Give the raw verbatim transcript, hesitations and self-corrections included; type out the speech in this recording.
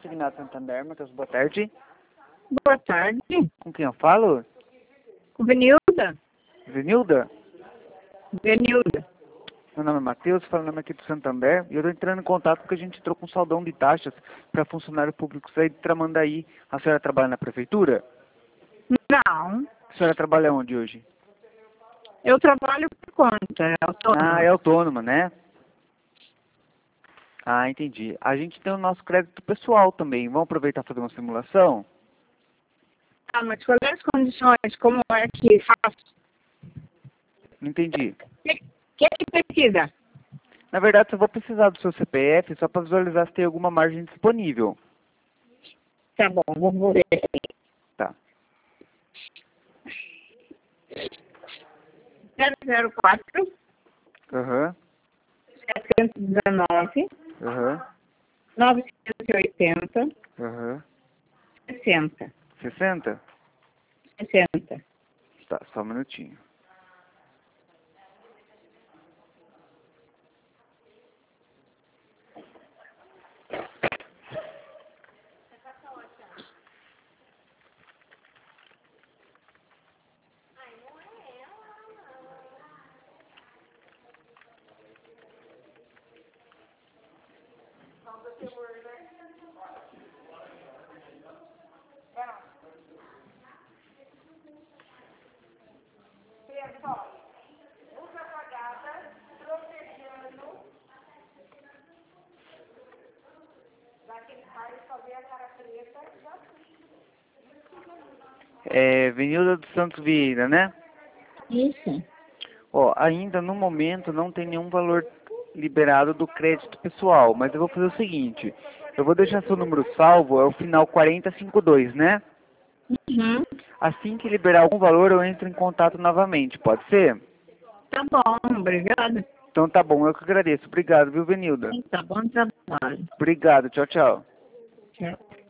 consignado Santander, Matheus, boa tarde. Boa tarde. Com quem eu falo? Com Venilda. Venilda? Venilda. Meu nome é Matheus, falando aqui do Santander, e eu tô entrando em contato porque a gente entrou com um saldão de taxas para funcionário público aí de Tramandaí. A senhora trabalha na prefeitura? Não. A senhora trabalha onde hoje? Eu trabalho por conta, é autônoma. Ah, é autônoma, né? Ah, entendi. A gente tem o nosso crédito pessoal também. Vamos aproveitar e fazer uma simulação? Ah, mas quais as condições? Como é que faço? Não entendi. O que, que que precisa? Na verdade, eu vou precisar do seu C P F só para visualizar se tem alguma margem disponível. Tá bom, vou ver. Tá. zero zero quatro, Aham. setecentos e dezenove, Aham. novecentos e oitenta, Aham. sessenta. sessenta? sessenta. Tá, só um minutinho. É, Venilda dos Santos Vieira, né? Isso. Ó, ainda no momento não tem nenhum valor liberado do crédito pessoal, mas eu vou fazer o seguinte, eu vou deixar seu número salvo, é o final quarenta e cinquenta e dois, né? Uhum. Assim que liberar algum valor, eu entro em contato novamente, pode ser? Tá bom, obrigada. Então tá bom, eu que agradeço. Obrigado, viu, Venilda? Tá bom trabalho. Obrigado, tchau, tchau. Tchau.